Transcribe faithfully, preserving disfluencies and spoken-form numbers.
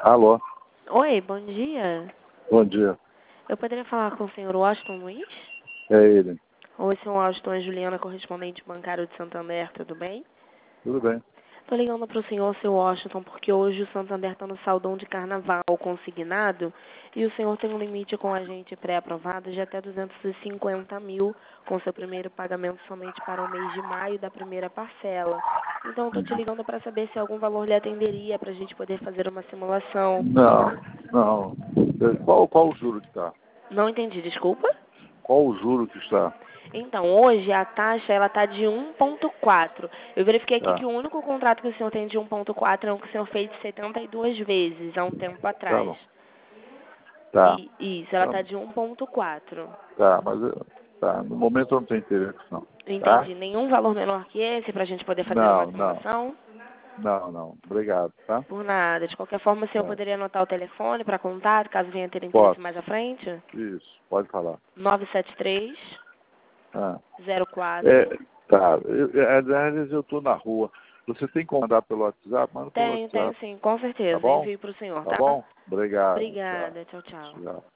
Alô, Oi, bom dia. bom dia. Eu poderia falar com o senhor Washington Luiz? É ele. Oi, senhor Washington, é Juliana, correspondente bancário de Santander, tudo bem? Tudo bem? Tô ligando para o senhor, seu Washington, porque hoje o Santander está no saldão de carnaval consignado e o senhor tem um limite com a gente pré-aprovado de até duzentos e cinquenta mil com seu primeiro pagamento somente para o mês de maio da primeira parcela. Então, estou te ligando para saber se algum valor lhe atenderia para a gente poder fazer uma simulação. Não, não. Qual, qual o juro que está? Não entendi, desculpa? Qual o juro que está? Então, hoje a taxa ela está de um ponto quatro. Eu verifiquei aqui Tá, que o único contrato que o senhor tem de um ponto quatro é um que o senhor fez setenta e duas vezes há um tempo tá atrás. bom. Tá, E isso, ela tá, está de um ponto quatro. tá, mas eu- tá, no momento eu não tenho interesse não. Tá? Entendi. Nenhum valor menor que esse para a gente poder fazer uma Não, não, simulação? não, não. Obrigado, tá? Por nada. De qualquer forma, o senhor Tá. poderia anotar o telefone para contato, caso venha ter interesse Posso. mais à frente? Isso, pode falar. nove sete três, Ah. zero quatro. É, tá, eu, eu- às vezes eu estou na rua. Você tem que mandar pelo WhatsApp? Manda pelo Tenho, tenho WhatsApp. sim, com Tá certeza. bom? Envio para o senhor, Tá tá? bom? Obrigado. Tchau. Obrigada. Tchau, tchau. Tchau.